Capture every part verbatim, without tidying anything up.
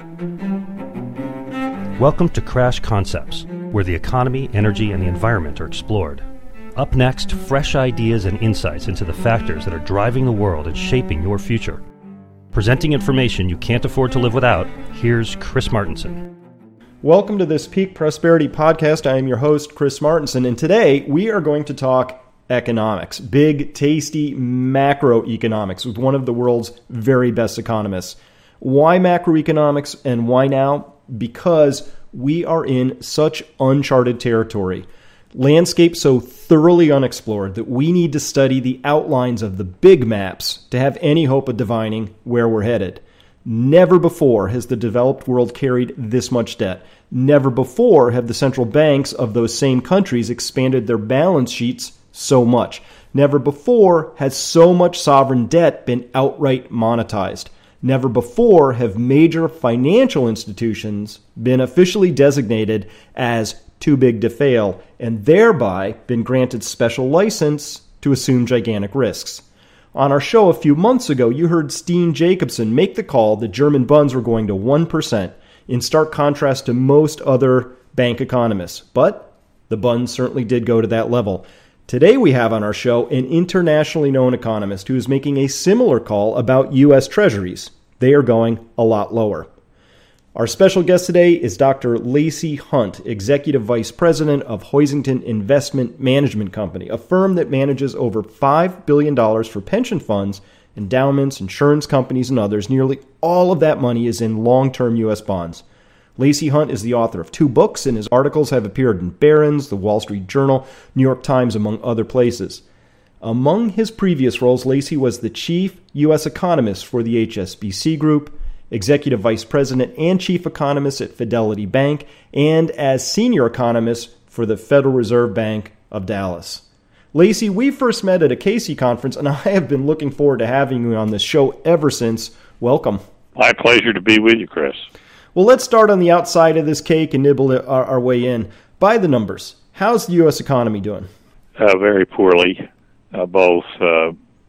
Welcome to Crash Concepts, where the economy, energy, and the environment are explored. Up next, fresh ideas and insights into the factors that are driving the world and shaping your future. Presenting information you can't afford to live without, here's Chris Martenson. Welcome to this Peak Prosperity Podcast. I am your host, Chris Martenson, and today we are going to talk economics, big, tasty macroeconomics with one of the world's very best economists. Why macroeconomics and why now? Because we are in such uncharted territory, landscape so thoroughly unexplored that we need to study the outlines of the big maps to have any hope of divining where we're headed. Never before has the developed world carried this much debt. Never before have the central banks of those same countries expanded their balance sheets so much. Never before has so much sovereign debt been outright monetized. Never before have major financial institutions been officially designated as too big to fail and thereby been granted special license to assume gigantic risks. On our show a few months ago, you heard Steen Jacobson make the call that German bonds were going to one percent, in stark contrast to most other bank economists. But the bonds certainly did go to that level. Today we have on our show an internationally known economist who is making a similar call about U S Treasuries. They are going a lot lower. Our special guest today is Doctor Lacy Hunt, Executive Vice President of Hoisington Investment Management Company, a firm that manages over five billion dollars for pension funds, endowments, insurance companies, and others. Nearly all of that money is in long-term U S bonds. Lacy Hunt is the author of two books, and his articles have appeared in Barron's, The Wall Street Journal, New York Times, among other places. Among his previous roles, Lacy was the chief U S economist for the H S B C Group, executive vice president and chief economist at Fidelity Bank, and as senior economist for the Federal Reserve Bank of Dallas. Lacy, we first met at a Casey conference, and I have been looking forward to having you on this show ever since. Welcome. My pleasure to be with you, Chris. Well, let's start on the outside of this cake and nibble our, our way in. By the numbers, how's the U S economy doing? Uh, very poorly, uh, both uh,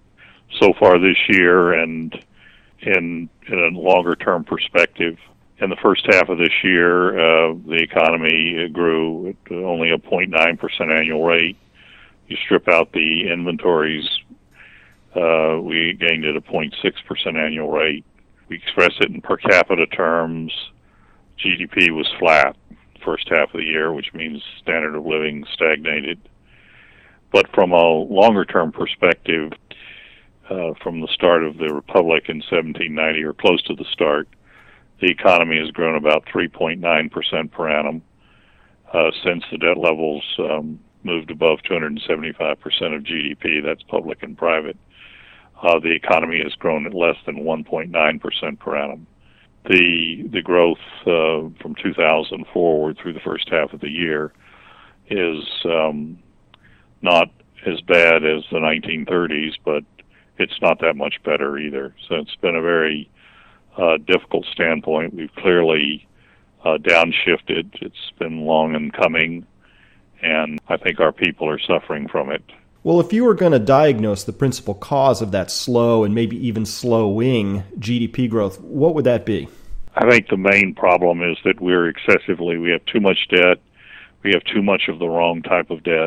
so far this year and in, in a longer-term perspective. In the first half of this year, uh, the economy grew at only a zero point nine percent annual rate. You strip out the inventories, uh, we gained at a zero point six percent annual rate. We express it in per capita terms. G D P was flat first half of the year, which means standard of living stagnated. But from a longer-term perspective, uh, from the start of the Republic in seventeen ninety, or close to the start, the economy has grown about three point nine percent per annum. Uh, since the debt levels um, moved above two hundred seventy-five percent of G D P, that's public and private, uh, the economy has grown at less than one point nine percent per annum. The the growth uh, from two thousand forward through the first half of the year is um, not as bad as the nineteen thirties, but it's not that much better either. So it's been a very uh, difficult standpoint. We've clearly uh, downshifted. It's been long in coming, and I think our people are suffering from it. Well, if you were going to diagnose the principal cause of that slow and maybe even slowing G D P growth, what would that be? I think the main problem is that we're excessively, we have too much debt. We have too much of the wrong type of debt.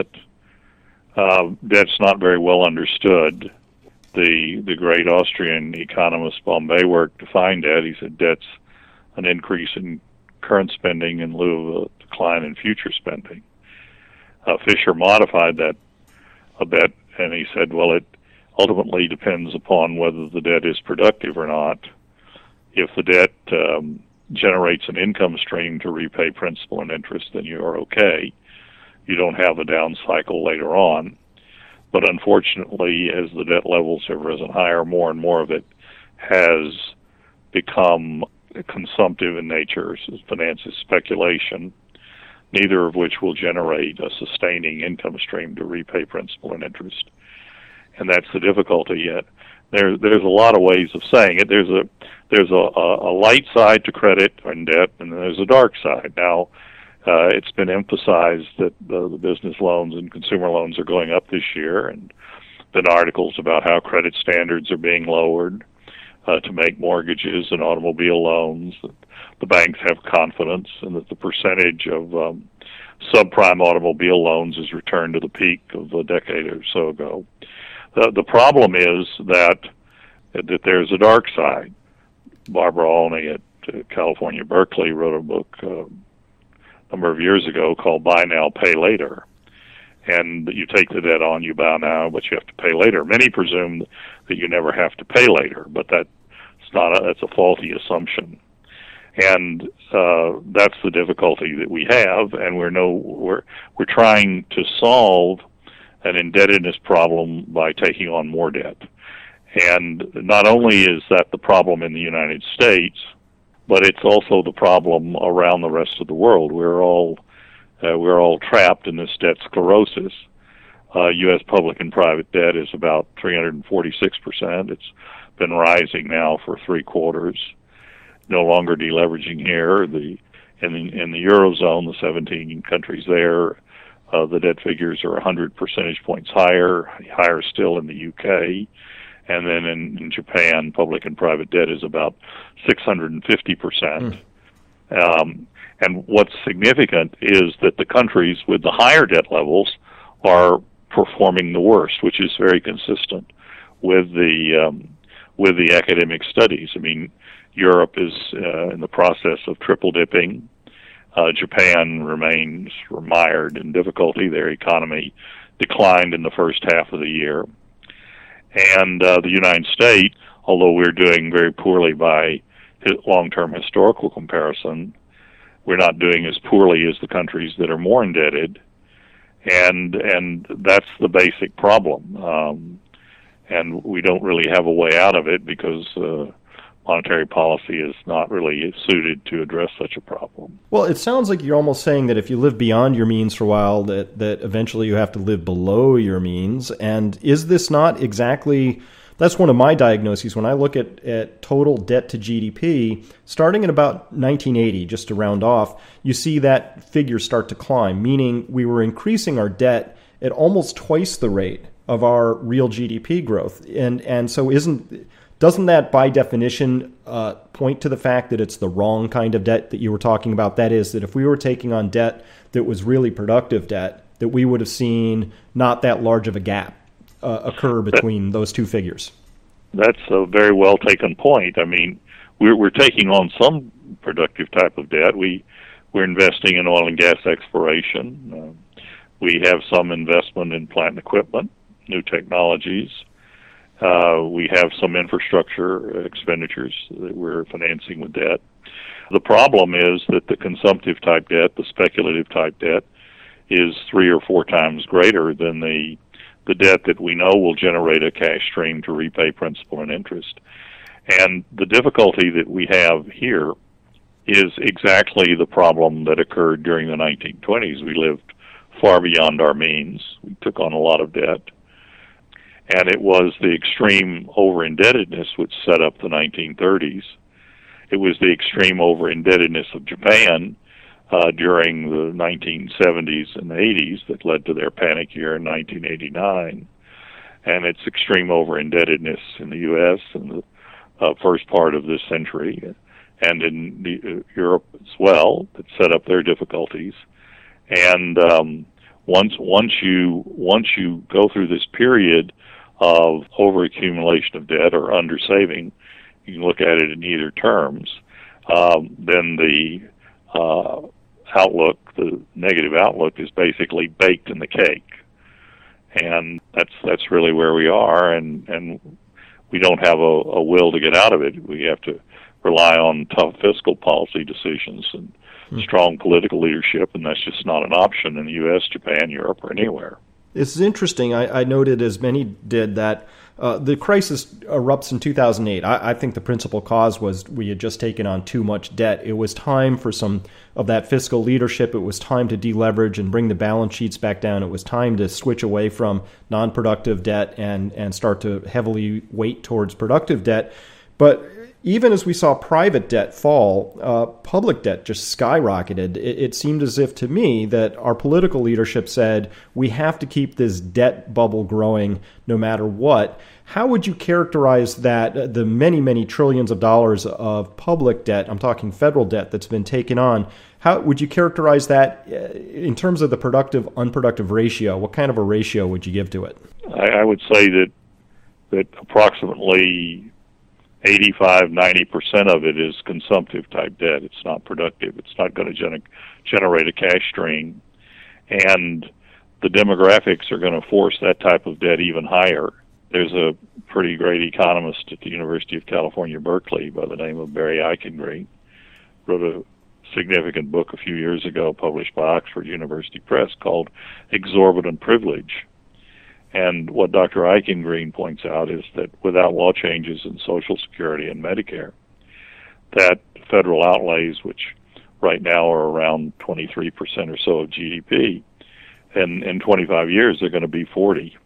Uh, debt's not very well understood. The the great Austrian economist Baumberg defined debt. He said debt's an increase in current spending in lieu of a decline in future spending. Uh, Fisher modified that a bit, and he said, well, it ultimately depends upon whether the debt is productive or not. If the debt um, generates an income stream to repay principal and interest, then you are okay. You don't have a down cycle later on. But unfortunately, as the debt levels have risen higher, more and more of it has become consumptive in nature. So finance is speculation, neither of which will generate a sustaining income stream to repay principal and interest. And that's the difficulty yet. There, there's a lot of ways of saying it. There's a there's a, a, a light side to credit and debt, and there's a dark side. Now, uh, it's been emphasized that the, the business loans and consumer loans are going up this year, and been articles about how credit standards are being lowered uh, to make mortgages and automobile loans. the banks have confidence and that the percentage of um, subprime automobile loans has returned to the peak of a decade or so ago. The, the problem is that that there's a dark side. Barbara Olney at uh, California Berkeley wrote a book uh, a number of years ago called Buy Now, Pay Later. And you take the debt on, you buy now, but you have to pay later. Many presume that you never have to pay later, but that's not a, that's a faulty assumption. And uh, that's the difficulty that we have, and we're no we're we're trying to solve an indebtedness problem by taking on more debt. And not only is that the problem in the United States, but it's also the problem around the rest of the world. We're all Uh, we're all trapped in this debt sclerosis. Uh, U S public and private debt is about three hundred forty-six percent. It's been rising now for three quarters. No longer deleveraging here. The in the, in the Eurozone, the seventeen countries there, uh, the debt figures are one hundred percentage points higher, higher still in the U K. And then in, in Japan, public and private debt is about six hundred fifty percent. Mm. Um, And what's significant is that the countries with the higher debt levels are performing the worst, which is very consistent with the um, with the academic studies. I mean, Europe is uh, in the process of triple dipping. Uh, Japan remains mired in difficulty. Their economy declined in the first half of the year. And uh, the United States, although we're doing very poorly by long-term historical comparison, we're not doing as poorly as the countries that are more indebted, and and that's the basic problem. Um, and we don't really have a way out of it because uh, monetary policy is not really suited to address such a problem. Well, it sounds like you're almost saying that if you live beyond your means for a while, that, that eventually you have to live below your means. And is this not exactly... That's one of my diagnoses when I look at, at total debt to G D P. Starting in about nineteen eighty, just to round off, you see that figure start to climb, meaning we were increasing our debt at almost twice the rate of our real G D P growth. And and so isn't doesn't that by definition uh, point to the fact that it's the wrong kind of debt that you were talking about? That is, that if we were taking on debt that was really productive debt, that we would have seen not that large of a gap Uh, occur between those two figures. That's a very well taken point. I mean, we're we're taking on some productive type of debt. We we're investing in oil and gas exploration. Uh, we have some investment in plant and equipment, new technologies. Uh, we have some infrastructure expenditures that we're financing with debt. The problem is that the consumptive type debt, the speculative type debt, is three or four times greater than the the debt that we know will generate a cash stream to repay principal and interest. And the difficulty that we have here is exactly the problem that occurred during the nineteen twenties. We lived far beyond our means. We took on a lot of debt. And it was the extreme over-indebtedness which set up the nineteen thirties. It was the extreme over-indebtedness of Japan Uh, during the nineteen seventies and eighties that led to their panic year in nineteen eighty-nine, and its extreme over-indebtedness in the U S in the uh, first part of this century, and in the, uh, Europe as well, that set up their difficulties. And um, once once you once you go through this period of overaccumulation of debt or undersaving, you can look at it in either terms. Um, then the uh, outlook, the negative outlook, is basically baked in the cake, and that's that's really where we are, and and we don't have a, a will to get out of it. We have to rely on tough fiscal policy decisions and hmm. strong political leadership, and that's just not an option in the U S, Japan, Europe, or anywhere. This is interesting. I, I noted, as many did, that uh, the crisis erupts in two thousand eight. I, I think the principal cause was we had just taken on too much debt. It was time for some of that fiscal leadership. It was time to deleverage and bring the balance sheets back down. It was time to switch away from non-productive debt and, and start to heavily weight towards productive debt. But even as we saw private debt fall, uh, public debt just skyrocketed. It, it seemed as if, to me, that our political leadership said we have to keep this debt bubble growing no matter what. How would you characterize that, the many, many trillions of dollars of public debt, I'm talking federal debt, that's been taken on? How would you characterize that in terms of the productive-unproductive ratio? What kind of a ratio would you give to it? I, I would say that that approximately eighty-five, ninety percent of it is consumptive type debt. It's not productive. It's not going to gener- generate a cash stream. And the demographics are going to force that type of debt even higher. There's a pretty great economist at the University of California, Berkeley, by the name of Barry Eichengreen, wrote a significant book a few years ago published by Oxford University Press called Exorbitant Privilege. And what Doctor Eichengreen points out is that without law changes in Social Security and Medicare, that federal outlays, which right now are around twenty-three percent or so of G D P, and in twenty-five years they're going to be forty.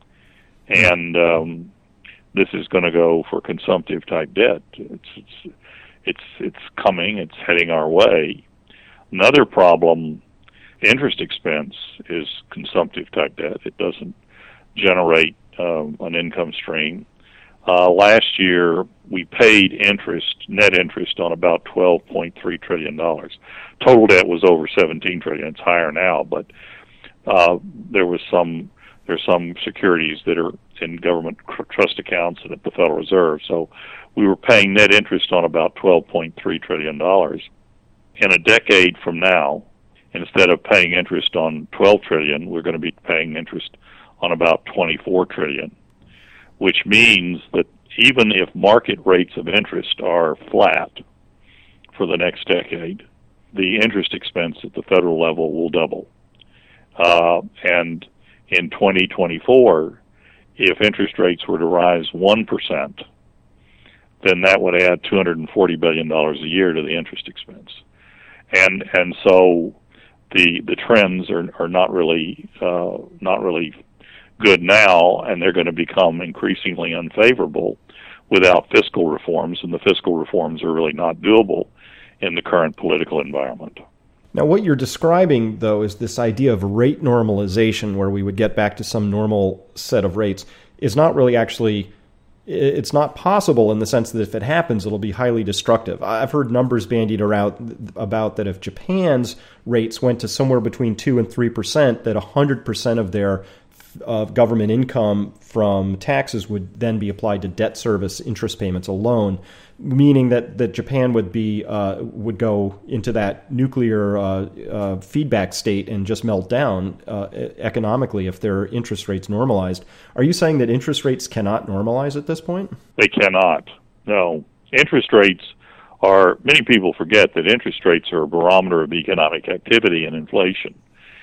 And um, this is going to go for consumptive type debt. It's, it's it's it's coming. It's heading our way. Another problem, interest expense, is consumptive type debt. It doesn't generate um, an income stream. Uh, last year, we paid interest, net interest, on about twelve point three trillion dollars. Total debt was over seventeen trillion dollars. It's higher now, but uh, there was some there's some securities that are in government trust accounts and at the Federal Reserve. So we were paying net interest on about twelve point three trillion dollars. In a decade from now, instead of paying interest on twelve trillion dollars, we're going to be paying interest on about twenty-four trillion dollars, which means that even if market rates of interest are flat for the next decade, the interest expense at the federal level will double. Uh, and in twenty twenty-four, if interest rates were to rise one percent, then that would add two hundred forty billion dollars a year to the interest expense. And and so the the trends are are not really uh, not really good now, and they're going to become increasingly unfavorable without fiscal reforms, and the fiscal reforms are really not doable in the current political environment. Now, what you're describing, though, is this idea of rate normalization, where we would get back to some normal set of rates, is not really actually, it's not possible in the sense that if it happens, it'll be highly destructive. I've heard numbers bandied around about that if Japan's rates went to somewhere between two and three percent, that one hundred percent of their of government income from taxes would then be applied to debt service interest payments alone, meaning that, that Japan would be uh, would go into that nuclear uh, uh, feedback state and just melt down uh, economically if their interest rates normalized. Are you saying that interest rates cannot normalize at this point? They cannot. No. Interest rates are, many people forget that interest rates are a barometer of economic activity and inflation.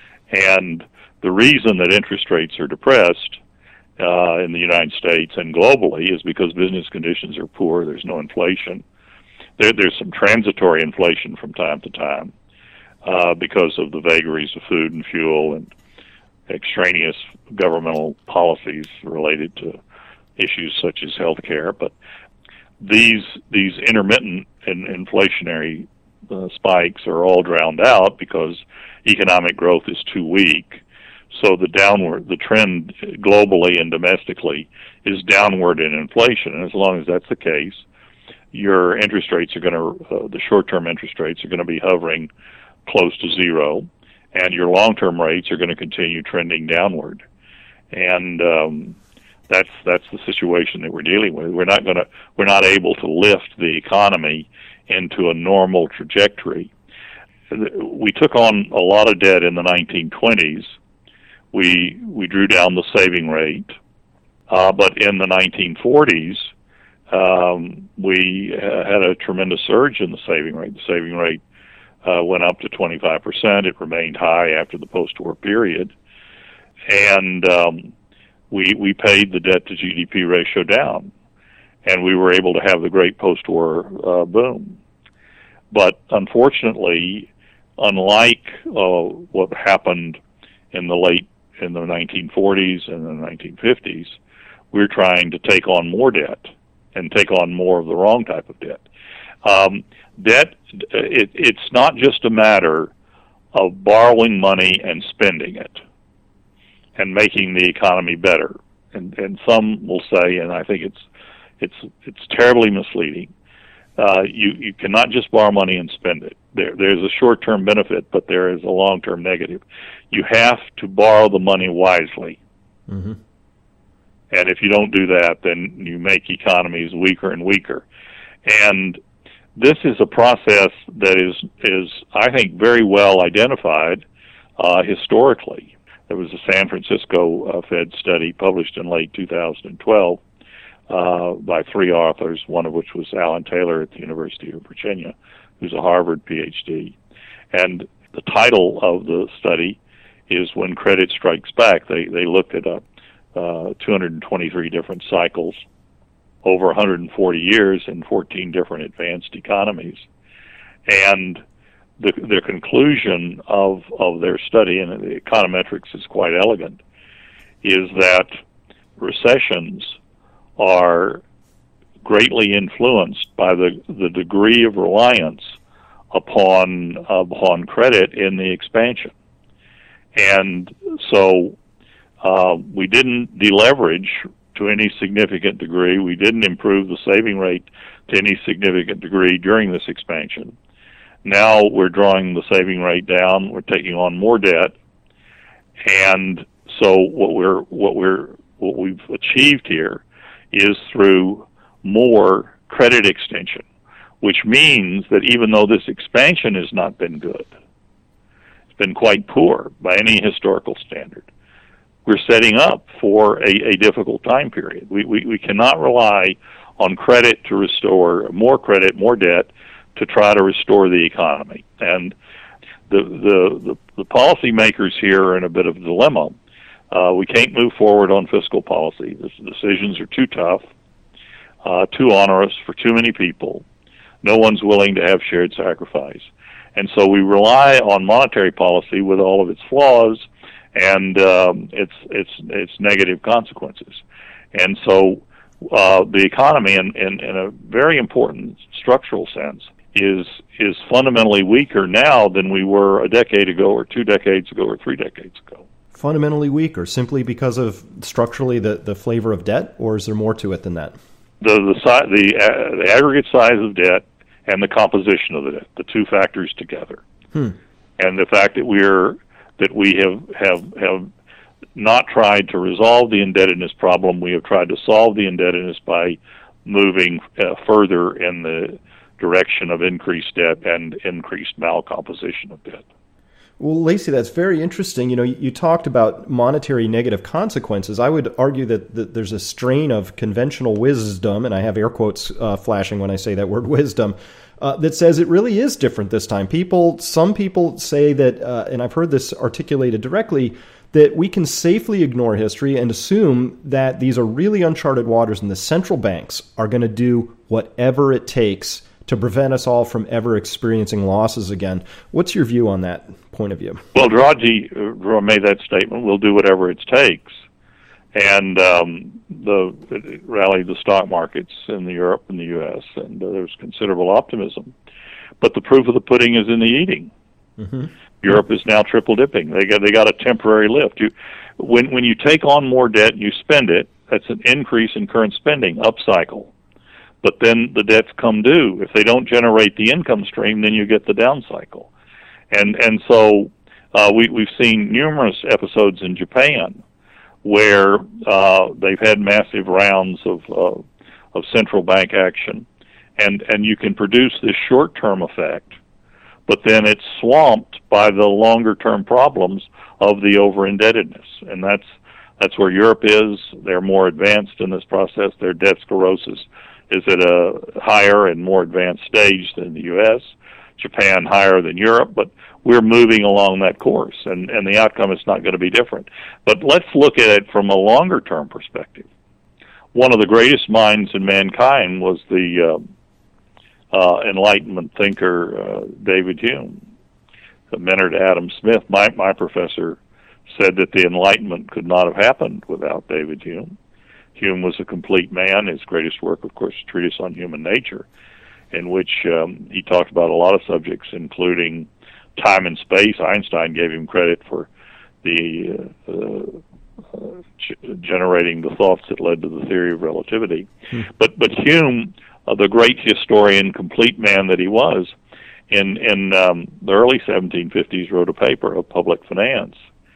And the reason that interest rates are depressed uh, in the United States and globally is because business conditions are poor. There's no inflation. There, there's some transitory inflation from time to time uh, because of the vagaries of food and fuel and extraneous governmental policies related to issues such as health care. But these these intermittent and inflationary uh, spikes are all drowned out because economic growth is too weak. So the downward, the trend globally and domestically is downward in inflation. And as long as that's the case, your interest rates are going to, uh, the short-term interest rates are going to be hovering close to zero, and your long-term rates are going to continue trending downward. And um, that's that's the situation that we're dealing with. We're not going to, we're not able to lift the economy into a normal trajectory. We took on a lot of debt in the nineteen twenties. We we drew down the saving rate, uh, but in the nineteen forties, um, we uh, had a tremendous surge in the saving rate. The saving rate uh, went up to twenty-five percent. It remained high after the post-war period, and um, we we paid the debt to G D P ratio down, and we were able to have the great post-war uh, boom. But unfortunately, unlike uh, what happened in the late in the nineteen forties and the nineteen fifties, we're trying to take on more debt. and take on more of the wrong type of debt. Um, debt, it, it's not just a matter of borrowing money and spending it and making the economy better. And, and some will say, and I think it's it's it's terribly misleading, uh, you, you cannot just borrow money and spend it. There, there's a short-term benefit, but there is a long-term negative. You have to borrow the money wisely. Mm-hmm. And if you don't do that, then you make economies weaker and weaker. And this is a process that is, is I think, very well identified uh, historically. There was a San Francisco uh, Fed study published in late two thousand twelve uh, by three authors, one of which was Alan Taylor at the University of Virginia, who's a Harvard P H D. And the title of the study is When Credit Strikes Back. They, they looked at uh, uh, two hundred twenty-three different cycles over one hundred forty years in fourteen different advanced economies. And the, the conclusion of, of their study, and the econometrics is quite elegant, is that recessions are greatly influenced by the, the degree of reliance upon, upon credit in the expansion. And so uh, we didn't deleverage to any significant degree. We didn't improve the saving rate to any significant degree during this expansion. Now we're drawing the saving rate down. We're taking on more debt, and so what we're what we're what we've achieved here is through more credit extension, which means that even though this expansion has not been good, it's been quite poor by any historical standard, we're setting up for a, a difficult time period. We, we we cannot rely on credit to restore more credit, more debt, to try to restore the economy. And the the the, the policymakers here are in a bit of a dilemma. Uh, we can't move forward on fiscal policy. The decisions are too tough, uh, too onerous for too many people. No one's willing to have shared sacrifice. And so we rely on monetary policy with all of its flaws and um, its its its negative consequences. And so uh, the economy, in, in, in a very important structural sense, is is fundamentally weaker now than we were a decade ago or two decades ago or three decades ago. Fundamentally weaker simply because of structurally the, the flavor of debt, or is there more to it than that? The the, si- the, uh, the aggregate size of debt and the composition of the debt, the two factors together. Hmm. And the fact that we're that we have, have have not tried to resolve the indebtedness problem, we have tried to solve the indebtedness by moving uh, further in the direction of increased debt and increased malcomposition of debt. Well, Lacy, that's very interesting. You know, you talked about monetary negative consequences. I would argue that, that there's a strain of conventional wisdom, and I have air quotes uh, flashing when I say that word wisdom, uh, that says it really is different this time. People, some people say that, uh, and I've heard this articulated directly, that we can safely ignore history and assume that these are really uncharted waters and the central banks are going to do whatever it takes to prevent us all from ever experiencing losses again. What's your view on that point of view? Well, Draghi uh, made that statement, we'll do whatever it takes. And um, the it rallied the stock markets in the Europe and the U S, and uh, there's considerable optimism. But the proof of the pudding is in the eating. Mm-hmm. Europe is now triple dipping. They got they got a temporary lift. You, when when you take on more debt and you spend it, that's an increase in current spending, upcycle. But then the debts come due. If they don't generate the income stream, then you get the down cycle. And and so uh, we, we've seen numerous episodes in Japan where uh, they've had massive rounds of uh, of central bank action, and, and you can produce this short-term effect, but then it's swamped by the longer-term problems of the over-indebtedness. And that's that's where Europe is. They're more advanced in this process. Their debt sclerosis is at a higher and more advanced stage than the U S, Japan higher than Europe, but we're moving along that course, and, and the outcome is not going to be different. But let's look at it from a longer-term perspective. One of the greatest minds in mankind was the uh, uh, Enlightenment thinker uh, David Hume, the mentor to Adam Smith. My, my professor said that the Enlightenment could not have happened without David Hume. Hume was a complete man. His greatest work, of course, a treatise on human nature, in which um, he talked about a lot of subjects, including time and space. Einstein gave him credit for the uh, uh, g- generating the thoughts that led to the theory of relativity. Hmm. But but Hume, uh, the great historian, complete man that he was, in in um, the early seventeen fifties, wrote a paper of public finance,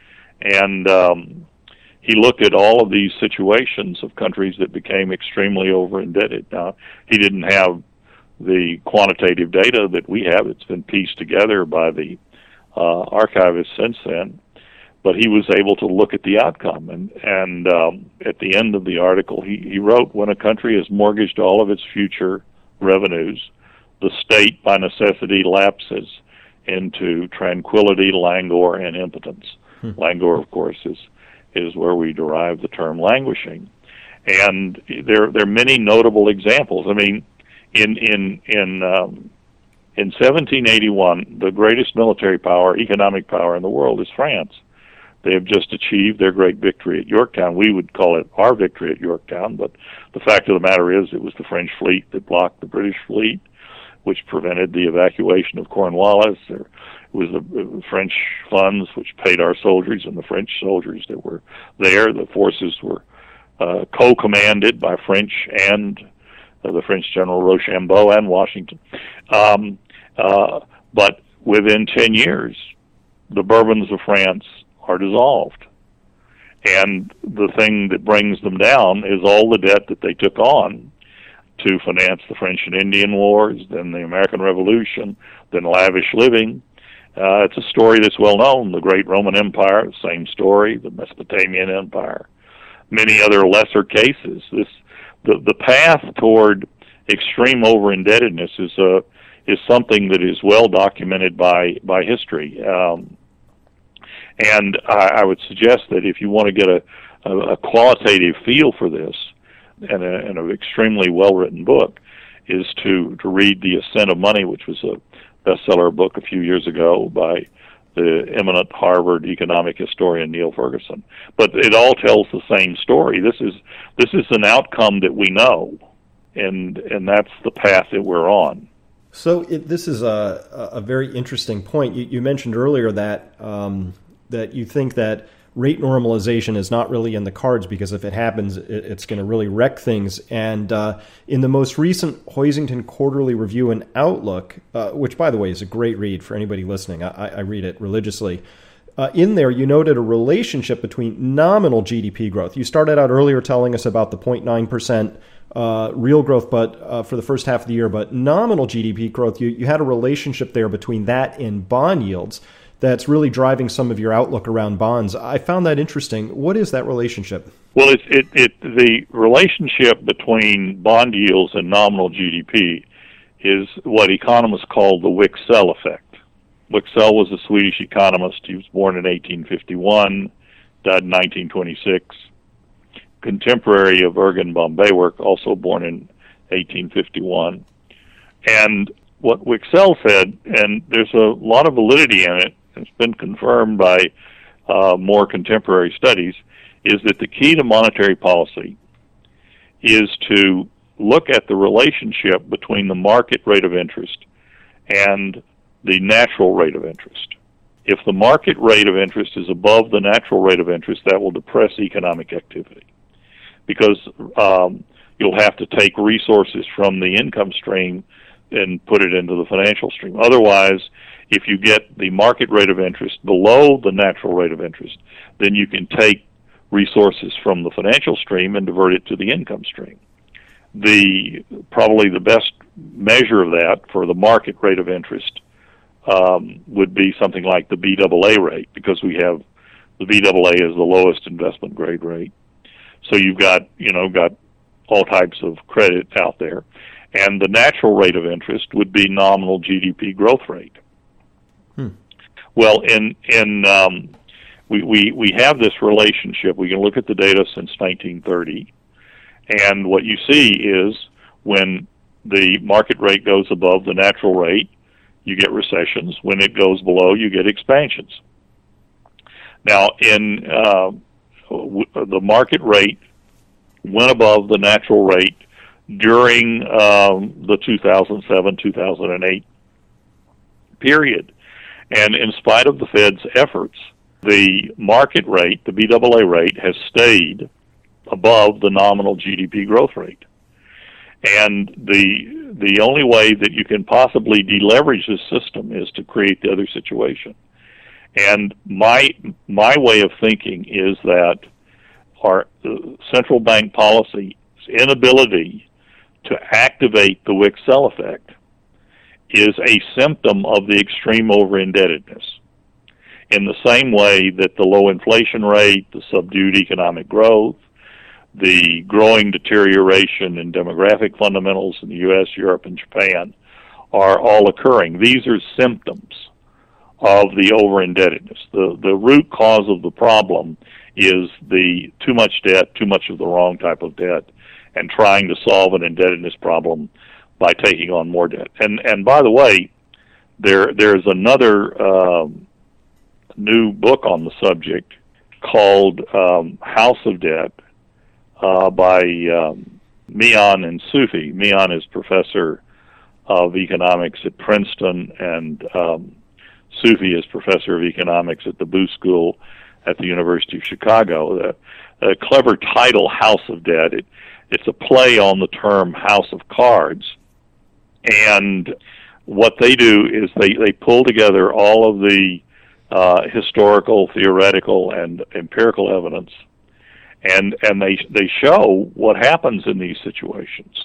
and um, he looked at all of these situations of countries that became extremely over-indebted. Now, he didn't have the quantitative data that we have. It's been pieced together by the uh, archivists since then, but he was able to look at the outcome. And, and um, at the end of the article, he, he wrote, when a country has mortgaged all of its future revenues, the state by necessity lapses into tranquility, languor, and impotence. Hmm. Languor, of course, is is where we derive the term languishing. And there, there are many notable examples. I mean, in in in um, in seventeen eighty-one, the greatest military power, economic power in the world is France. They have just achieved their great victory at Yorktown. We would call it our victory at Yorktown, but the fact of the matter is it was the French fleet that blocked the British fleet, which prevented the evacuation of Cornwallis. There was the French funds which paid our soldiers and the French soldiers that were there. The forces were uh, co-commanded by French and uh, the French General Rochambeau and Washington. Um, uh, but within ten years, the Bourbons of France are dissolved. And the thing that brings them down is all the debt that they took on to finance the French and Indian Wars, then the American Revolution, then lavish living. Uh, it's a story that's well known. The great Roman Empire, same story. The Mesopotamian Empire, many other lesser cases. This the the path toward extreme over-indebtedness is a is something that is well documented by by history. Um, and I, I would suggest that if you want to get a, a, a qualitative feel for this, and, a, and an extremely well-written book, is to, to read The Ascent of Money, which was a bestseller book a few years ago by the eminent Harvard economic historian Neil Ferguson. But it all tells the same story. This is this is an outcome that we know, and and that's the path that we're on. So it, this is a a very interesting point. You, you mentioned earlier that um, that you think that rate normalization is not really in the cards because if it happens, it, it's going to really wreck things. And uh, in the most recent Hoisington Quarterly Review and Outlook, uh, which, by the way, is a great read for anybody listening, I, I read it religiously, uh, in there you noted a relationship between nominal G D P growth. You started out earlier telling us about the zero point nine percent uh, real growth but uh, for the first half of the year, but nominal G D P growth, you, you had a relationship there between that and bond yields that's really driving some of your outlook around bonds. I found that interesting. What is that relationship? Well, it, it, it, the relationship between bond yields and nominal G D P is what economists call the Wicksell effect. Wicksell was a Swedish economist. He was born in eighteen fifty-one, died in nineteen twenty-six. Contemporary of Ergun Bombaywerk, also born in eighteen fifty-one. And what Wicksell said, and there's a lot of validity in it, it's been confirmed by uh, more contemporary studies, is that the key to monetary policy is to look at the relationship between the market rate of interest and the natural rate of interest. If the market rate of interest is above the natural rate of interest, that will depress economic activity because um, you'll have to take resources from the income stream and put it into the financial stream. Otherwise, if you get the market rate of interest below the natural rate of interest, then you can take resources from the financial stream and divert it to the income stream. The probably the best measure of that for the market rate of interest um, would be something like the B double A rate, because we have the B double A is the lowest investment grade rate. So you've got you know got all types of credit out there. And the natural rate of interest would be nominal G D P growth rate. Hmm. Well, in in um, we, we we have this relationship. We can look at the data since nineteen thirty, and what you see is when the market rate goes above the natural rate, you get recessions. When it goes below, you get expansions. Now, in uh, w- the market rate went above the natural rate during um, the two thousand seven two thousand eight period. And in spite of the Fed's efforts, the market rate, the B double A rate, has stayed above the nominal G D P growth rate. And the the only way that you can possibly deleverage this system is to create the other situation. And my my way of thinking is that our uh, central bank policy's inability to activate the Wicksell effect is a symptom of the extreme over-indebtedness. In the same way that the low inflation rate, the subdued economic growth, the growing deterioration in demographic fundamentals in the U S, Europe, and Japan are all occurring. These are symptoms of the over-indebtedness. The, the root cause of the problem is the too much debt, too much of the wrong type of debt, and trying to solve an indebtedness problem by taking on more debt. And and by the way, there there's another um, new book on the subject called um, House of Debt, Uh, by um, Mian and Sufi. Mian is professor of economics at Princeton, and um, Sufi is professor of economics at the Booth School at the University of Chicago. A, a clever title, House of Debt. It, it's a play on the term House of Cards. And what they do is they, they pull together all of the uh, historical, theoretical, and empirical evidence, and and they they show what happens in these situations,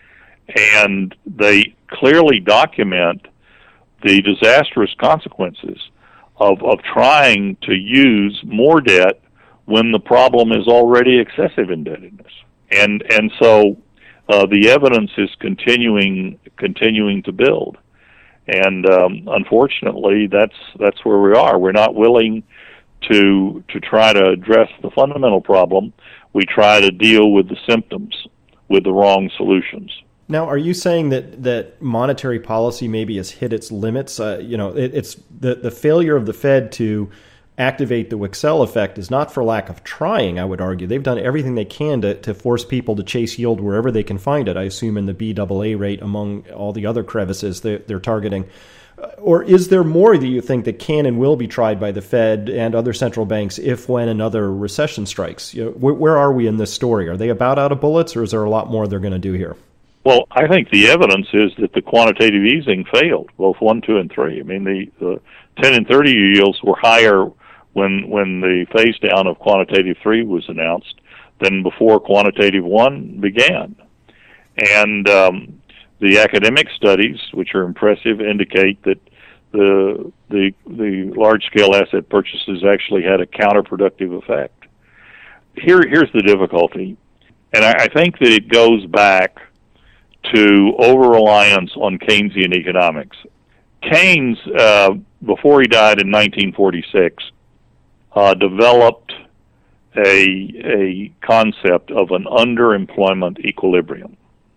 and they clearly document the disastrous consequences of of trying to use more debt when the problem is already excessive indebtedness, and and so uh, the evidence is continuing continuing to build, and um, unfortunately that's that's where we are. We're not willing to to try to address the fundamental problem. We try to deal with the symptoms with the wrong solutions. Now, are you saying that, that monetary policy maybe has hit its limits? Uh, you know, it, it's the, the failure of the Fed to activate the Wicksell effect is not for lack of trying, I would argue. They've done everything they can to, to force people to chase yield wherever they can find it, I assume in the B double A rate among all the other crevices they're, they're targeting. Or is there more that you think that can and will be tried by the Fed and other central banks if, when, another recession strikes? You know, where, where are we in this story? Are they about out of bullets, or is there a lot more they're going to do here? Well, I think the evidence is that the quantitative easing failed, both one, two, and three. I mean, the, the ten and thirty-year yields were higher when when the phase down of quantitative three was announced than before quantitative one began. And um, the academic studies, which are impressive, indicate that the the the large-scale asset purchases actually had a counterproductive effect. Here, here's the difficulty, and I, I think that it goes back to over-reliance on Keynesian economics. Keynes, uh, before he died in nineteen forty-six, uh, developed a a concept of an underemployment equilibrium,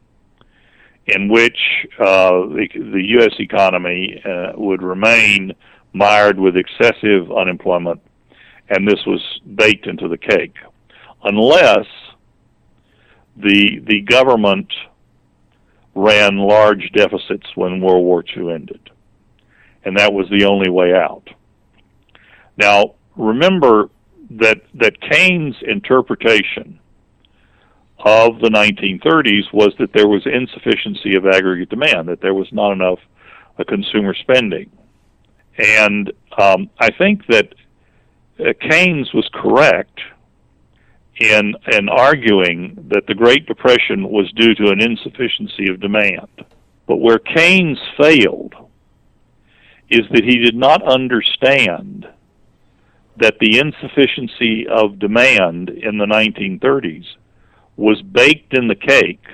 in which uh, the, the U S economy uh, would remain mired with excessive unemployment, and this was baked into the cake, unless the the government ran large deficits when World War Two ended, and that was the only way out. Now, remember that that Keynes' interpretation of the nineteen thirties was that there was insufficiency of aggregate demand, that there was not enough uh, consumer spending. And um, I think that uh, Keynes was correct in in arguing that the Great Depression was due to an insufficiency of demand. But where Keynes failed is that he did not understand that the insufficiency of demand in the nineteen thirties was baked in the cake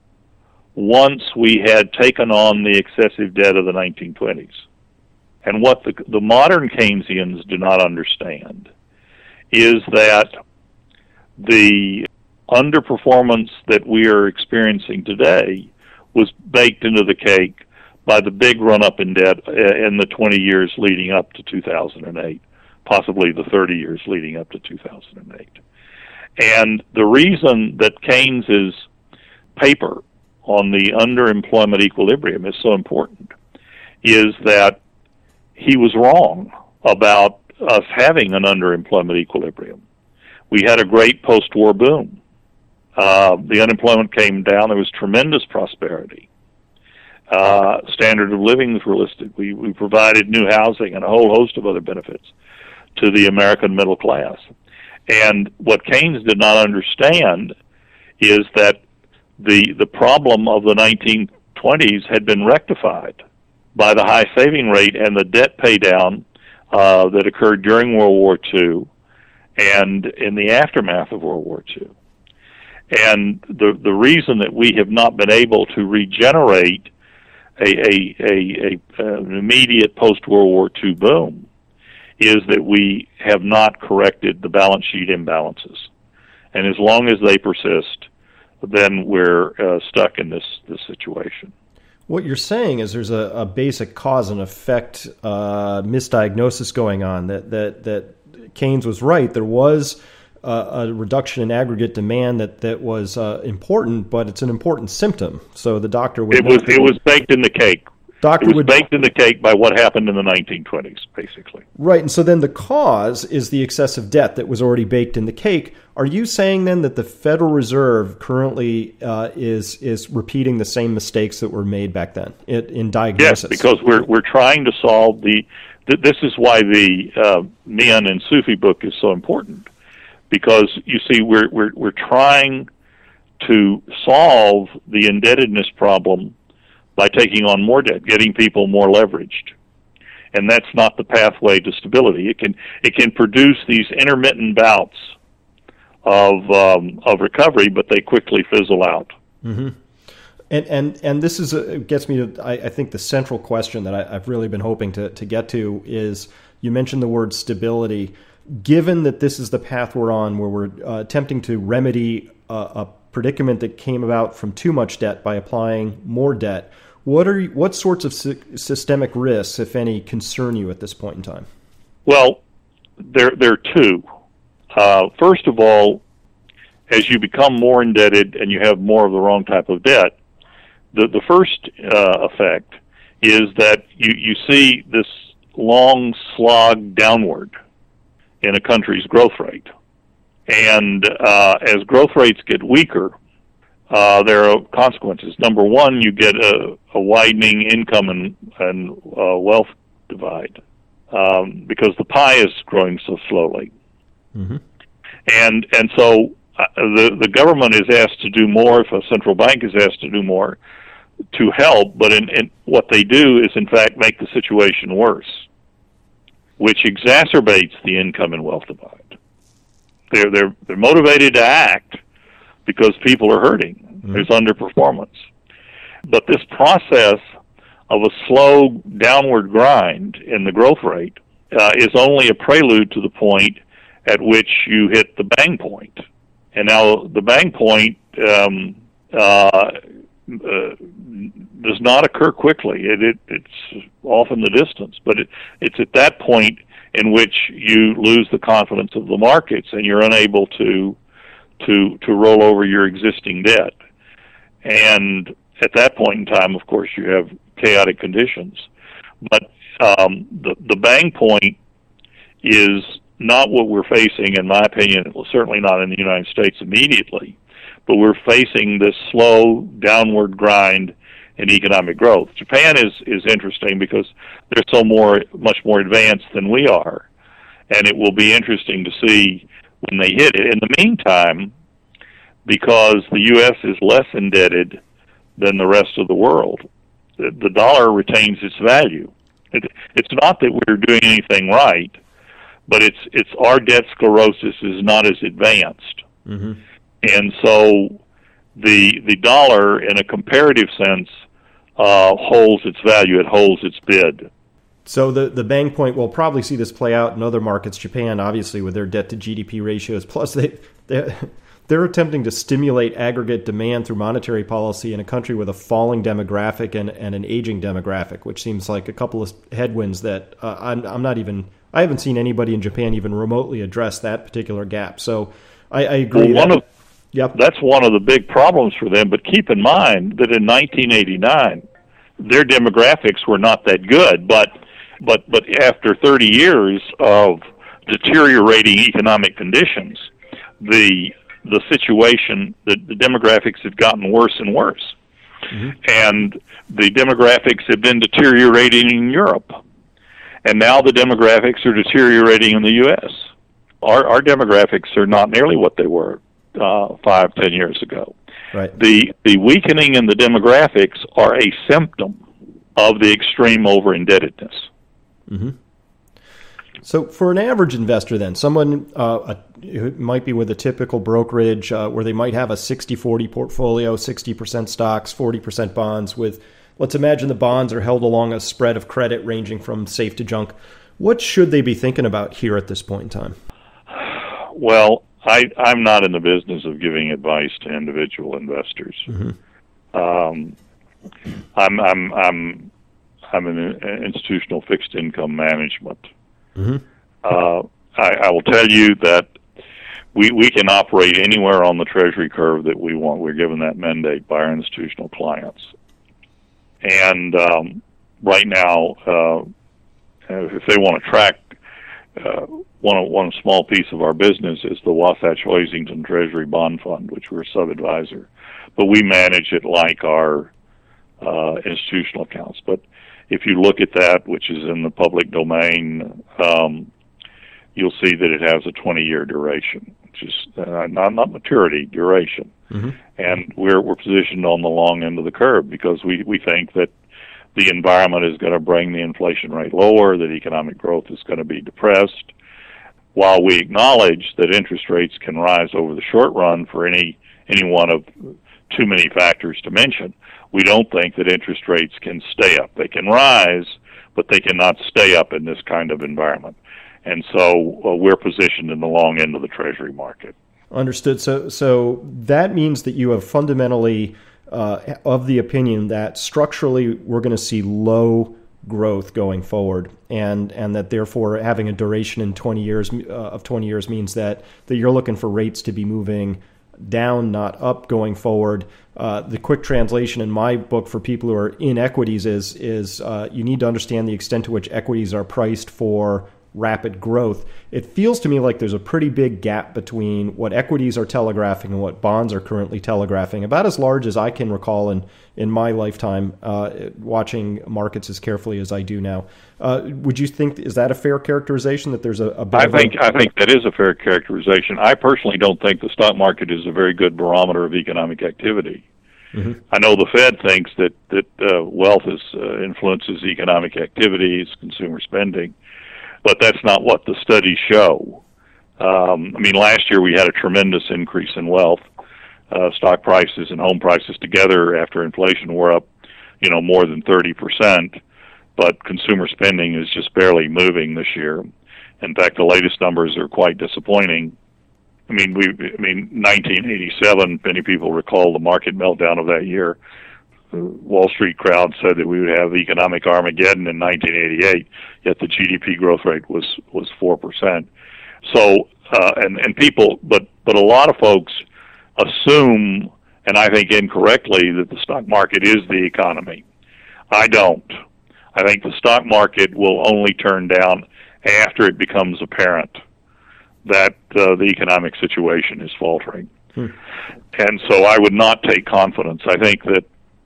once we had taken on the excessive debt of the nineteen twenties. And what the, the modern Keynesians do not understand is that the underperformance that we are experiencing today was baked into the cake by the big run-up in debt in the twenty years leading up to two thousand eight, possibly the thirty years leading up to two thousand eight. And the reason that Keynes's paper on the underemployment equilibrium is so important is that he was wrong about us having an underemployment equilibrium. We had a great post-war boom. Uh, the unemployment came down. There was tremendous prosperity. Uh, standard of living was realistic. We, we provided new housing and a whole host of other benefits to the American middle class. And what Keynes did not understand is that the the problem of the nineteen twenties had been rectified by the high saving rate and the debt pay down uh, that occurred during World War Two and in the aftermath of World War Two. And the the reason that we have not been able to regenerate a, a, a, a an immediate post-World War Two boom is that we have not corrected the balance sheet imbalances. And as long as they persist, then we're uh, stuck in this, this situation. What you're saying is there's a, a basic cause and effect uh, misdiagnosis going on, that, that, that Keynes was right. There was uh, a reduction in aggregate demand that, that was uh, important, but it's an important symptom. So the doctor would... It was, it was baked in the cake. Doctor it was would, baked in the cake by what happened in the nineteen twenties, basically. Right, and so then the cause is the excessive debt that was already baked in the cake. Are you saying then that the Federal Reserve currently uh, is is repeating the same mistakes that were made back then in, in diagnosis? Yes, because we're we're trying to solve the. Th- this is why the uh, Mian and Sufi book is so important, because you see we're we're we're trying to solve the indebtedness problem by taking on more debt, getting people more leveraged. And that's not the pathway to stability. It can it can produce these intermittent bouts of um, of recovery, but they quickly fizzle out. Mm-hmm. And and and this is a, gets me to I, I think the central question that I, I've really been hoping to to get to is, you mentioned the word stability. Given that this is the path we're on, where we're uh, attempting to remedy a, a predicament that came about from too much debt by applying more debt, What are what sorts of sy- systemic risks, if any, concern you at this point in time? Well, there there are two. Uh, first of all, as you become more indebted and you have more of the wrong type of debt, the the first uh, effect is that you, you see this long slog downward in a country's growth rate, and uh, as growth rates get weaker, Uh, there are consequences. Number one, you get a, a widening income and, and uh, wealth divide um, because the pie is growing so slowly. Mm-hmm. And and so uh, the, the government is asked to do more, if a central bank is asked to do more, to help, but in, in what they do is, in fact, make the situation worse, which exacerbates the income and wealth divide. They're, they're, they're motivated to act because people are hurting. Mm-hmm. There's underperformance. But this process of a slow downward grind in the growth rate uh, is only a prelude to the point at which you hit the bang point. And now the bang point um, uh, uh, does not occur quickly. It, it, it's off in the distance. But it, it's at that point in which you lose the confidence of the markets and you're unable to to to roll over your existing debt. And at that point in time, of course, you have chaotic conditions. But um, the, the bang point is not what we're facing, in my opinion, well, certainly not in the United States immediately, but we're facing this slow downward grind in economic growth. Japan is, is interesting because they're so more much more advanced than we are, and it will be interesting to see when they hit it. In the meantime, because the U S is less indebted than the rest of the world, the, the dollar retains its value. It, it's not that we're doing anything right, but it's it's our debt sclerosis is not as advanced. Mm-hmm. And so the the dollar, in a comparative sense, uh, holds its value. It holds its bid. So the, the bang point, we'll probably see this play out in other markets. Japan, obviously, with their debt to G D P ratios. Plus, they, they, they're attempting to stimulate aggregate demand through monetary policy in a country with a falling demographic and, and an aging demographic, which seems like a couple of headwinds that uh, I'm, I'm not even, I haven't seen anybody in Japan even remotely address that particular gap. So I, I agree. Well, one that, of yep. That's one of the big problems for them. But keep in mind that in nineteen eighty-nine, their demographics were not that good. But but but after thirty years of deteriorating economic conditions, the the situation, the, the demographics have gotten worse and worse. Mm-hmm. And the demographics have been deteriorating in Europe. And now the demographics are deteriorating in the U S. Our, our demographics are not nearly what they were uh, five, ten years ago. Right. The, the weakening in the demographics are a symptom of the extreme over-indebtedness. Mm-hmm. So for an average investor then, someone uh, a, who might be with a typical brokerage uh, where they might have a sixty forty portfolio, sixty percent stocks, forty percent bonds with, let's imagine the bonds are held along a spread of credit ranging from safe to junk. What should they be thinking about here at this point in time? Well, I, I'm not in the business of giving advice to individual investors. Mm-hmm. Um, I'm, I'm, I'm, I'm in institutional fixed income management. Mm-hmm. Uh, I, I will tell you that we we can operate anywhere on the Treasury curve that we want. We're given that mandate by our institutional clients. And um, right now, uh, if they want to track uh, one one small piece of our business is the Wasatch Hoisington Treasury Bond Fund, which we're a sub-advisor. But we manage it like our uh, institutional accounts. But if you look at that, which is in the public domain, um, you'll see that it has a twenty-year duration, which is uh, not not maturity, duration. Mm-hmm. And we're we're positioned on the long end of the curve because we, we think that the environment is going to bring the inflation rate lower, that economic growth is going to be depressed. While we acknowledge that interest rates can rise over the short run for any any one of too many factors to mention, we don't think that interest rates can stay up. They can rise, but they cannot stay up in this kind of environment. And so uh, we're positioned in the long end of the Treasury market. Understood. So, so that means that you have fundamentally uh, of the opinion that structurally we're going to see low growth going forward, and and that therefore having a duration in twenty years uh, of twenty years means that that you're looking for rates to be moving down, not up, going forward. Uh, the quick translation in my book for people who are in equities is is uh, you need to understand the extent to which equities are priced for rapid growth. It feels to me like there's a pretty big gap between what equities are telegraphing and what bonds are currently telegraphing, about as large as I can recall in, in my lifetime, uh, watching markets as carefully as I do now. Uh, would you think, is that a fair characterization, that there's a, a bit I of think a... I think that is a fair characterization. I personally don't think the stock market is a very good barometer of economic activity. Mm-hmm. I know the Fed thinks that, that uh, wealth is, uh, influences economic activities, consumer spending, but that's not what the studies show. Um, I mean, last year we had a tremendous increase in wealth. Uh, stock prices and home prices together after inflation were up, you know, more than thirty percent, but consumer spending is just barely moving this year. In fact, the latest numbers are quite disappointing. I mean, we, I mean, nineteen eighty-seven, many people recall the market meltdown of that year. The Wall Street crowd said that we would have economic Armageddon in nineteen eighty-eight, yet the G D P growth rate was was four percent. So, uh, and and people, but but a lot of folks assume, and I think incorrectly, that the stock market is the economy. I don't. I think the stock market will only turn down after it becomes apparent that uh, the economic situation is faltering. Hmm. And so I would not take confidence. I think that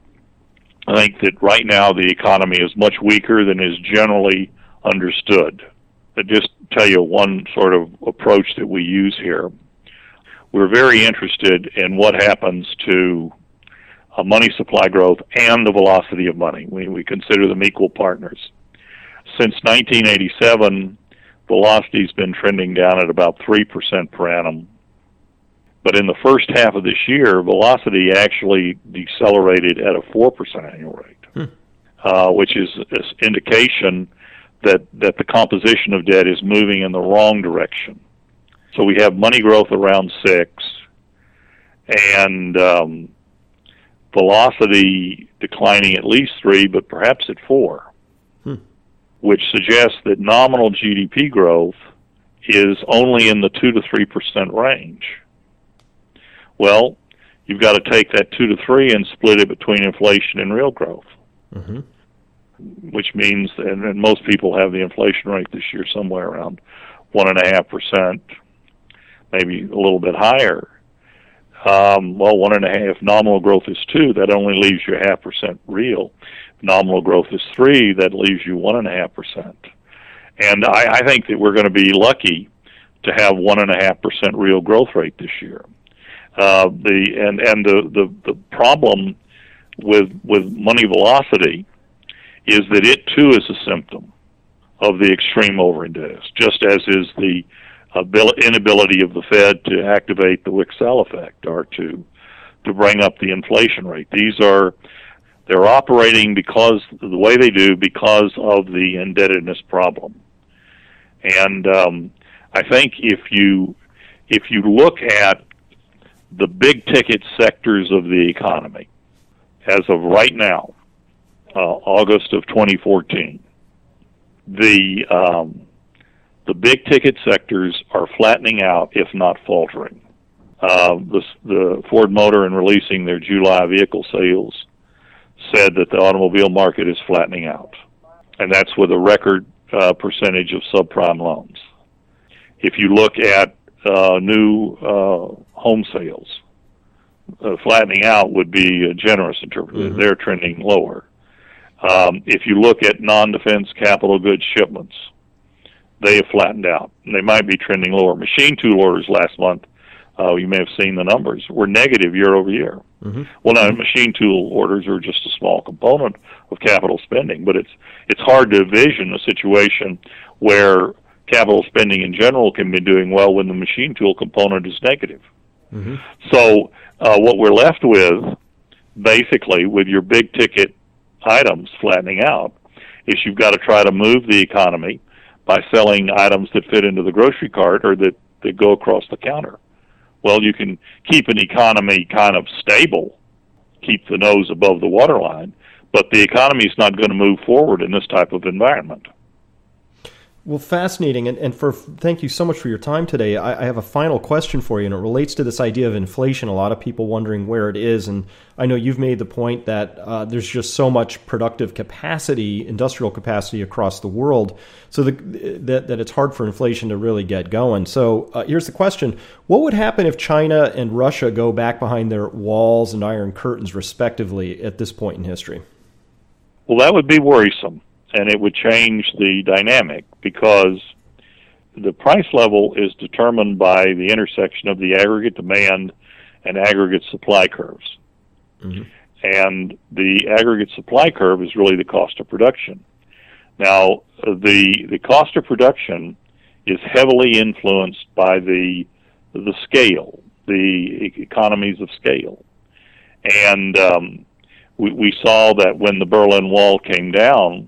I think that right now the economy is much weaker than is generally understood. I'll just tell you one sort of approach that we use here. We're very interested in what happens to uh, money supply growth and the velocity of money. We, we consider them equal partners. Since nineteen eighty-seven, velocity's been trending down at about three percent per annum. But in the first half of this year, velocity actually decelerated at a four percent annual rate, hmm. uh, which is an indication that, that the composition of debt is moving in the wrong direction. So we have money growth around six, and um, velocity declining at least three, but perhaps at four, hmm. which suggests that nominal G D P growth is only in the two to three percent range. Well, you've got to take that two to three and split it between inflation and real growth, mm-hmm. which means, and, and most people have the inflation rate this year somewhere around one and a half percent, maybe a little bit higher. Um, well, one and a half, nominal growth is two, that only leaves you a half percent real. Nominal growth is three, that leaves you one and a half percent. And I, I think that we're going to be lucky to have one and a half percent real growth rate this year. Uh, the and and the, the, the problem with with money velocity is that it too is a symptom of the extreme over-indebtedness, just as is the inability of the Fed to activate the Wicksell effect or to to bring up the inflation rate. These are they're operating because the way they do because of the indebtedness problem. And um, I think if you if you look at the big ticket sectors of the economy as of right now, uh, August of twenty fourteen, the um, the big ticket sectors are flattening out, if not faltering. Uh, the, the Ford Motor, in releasing their July vehicle sales, said that the automobile market is flattening out, and that's with a record uh, percentage of subprime loans. If you look at uh, new uh, home sales, uh, flattening out would be a generous interpretation. Mm-hmm. They're trending lower. Um, if you look at non-defense capital goods shipments, they have flattened out. They might be trending lower. Machine tool orders last month, uh, you may have seen the numbers, were negative year over year. Mm-hmm. Well, now, machine tool orders are just a small component of capital spending, but it's it's hard to envision a situation where capital spending in general can be doing well when the machine tool component is negative. Mm-hmm. So uh, what we're left with, basically, with your big ticket items flattening out, is you've got to try to move the economy by selling items that fit into the grocery cart or that, that go across the counter. Well, you can keep an economy kind of stable, keep the nose above the waterline, but the economy is not going to move forward in this type of environment. Well, fascinating, and, and for thank you so much for your time today. I, I have a final question for you, and it relates to this idea of inflation. A lot of people wondering where it is, and I know you've made the point that uh, there's just so much productive capacity, industrial capacity across the world, so the, that, that it's hard for inflation to really get going. So uh, here's the question. What would happen if China and Russia go back behind their walls and iron curtains, respectively, at this point in history? Well, that would be worrisome. And it would change the dynamic because the price level is determined by the intersection of the aggregate demand and aggregate supply curves. Mm-hmm. And the aggregate supply curve is really the cost of production. Now, the the cost of production is heavily influenced by the the scale, the economies of scale. And um, we, we saw that when the Berlin Wall came down,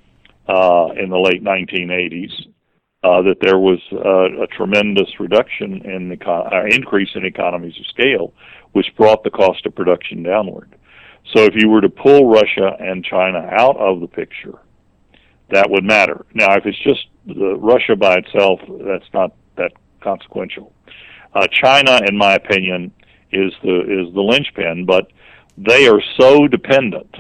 Uh, in the late nineteen eighties, uh, that there was uh, a tremendous reduction in the co- uh, increase in economies of scale, which brought the cost of production downward. So if you were to pull Russia and China out of the picture, that would matter. Now, if it's just the Russia by itself, that's not that consequential. Uh, China, in my opinion, is the is the linchpin, but they are so dependent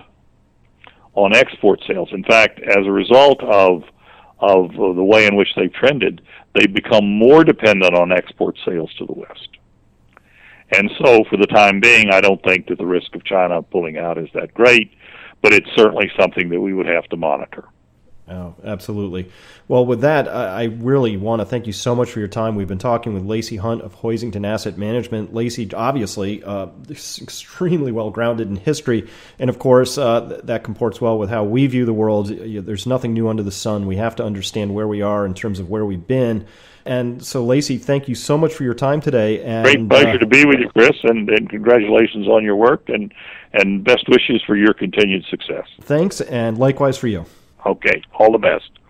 on export sales. In fact, as a result of of the way in which they've trended, they've become more dependent on export sales to the West. And so, for the time being, I don't think that the risk of China pulling out is that great, but it's certainly something that we would have to monitor. Oh, absolutely. Well, with that, I really want to thank you so much for your time. We've been talking with Lacy Hunt of Hoisington Asset Management. Lacy, obviously, uh, extremely well-grounded in history, and of course, uh, that comports well with how we view the world. There's nothing new under the sun. We have to understand where we are in terms of where we've been. And so, Lacy, thank you so much for your time today. And, Great pleasure uh, to be with you, Chris, and, and congratulations on your work, and, and best wishes for your continued success. Thanks, and likewise for you. Okay, all the best.